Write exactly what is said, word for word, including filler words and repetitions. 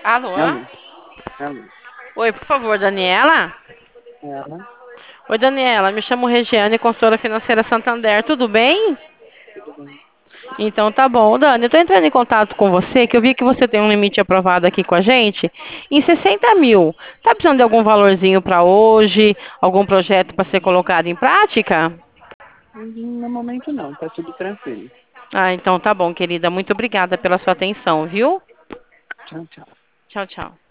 Alô? Alô, alô. Oi, por favor, Daniela? Ela, Oi, Daniela, me chamo Regiane, consultora financeira Santander, tudo bem? tudo bem? Então tá bom. Dani, eu tô entrando em contato com você, que eu vi que você tem um limite aprovado aqui com a gente em sessenta mil. Tá precisando de algum valorzinho para hoje? Algum projeto para ser colocado em prática? Hum, No momento não, tá tudo tranquilo. Ah, então tá bom, querida. Muito obrigada pela sua atenção, viu? Tchau, tchau. Tchau, tchau.